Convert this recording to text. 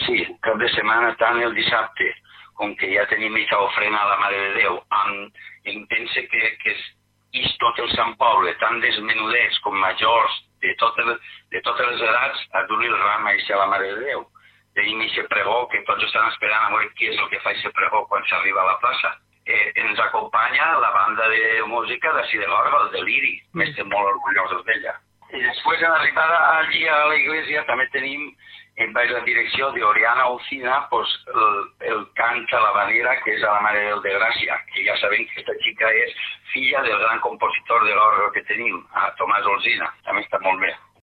sí, cap de setmana, tant el dissabte com que ja tenim aquesta ofrena a la Mare de Déu, em pense que és tot el Sant Poble, tant dels menudets com majors, de totes les edats, a dur el ram a la Mare de Déu. Tenim aquest pregó que tots estan esperant a veure què és el que fa aquest pregó quan s'arriba a la plaça. Ens acompanya la banda de música d'ací de l'Orga, el Deliri, estem molt orgullosos d'ella. I després, en l'arribada allí a l'església, també tenim, baix la direcció d'Oriana Alcina, el cant a l'havanera, que és a la Mare de Déu de Gràcia, que ja sabem que aquesta xica és filla del gran compositor de l'orgue que tenim, Tomàs Olsina. També està molt bé.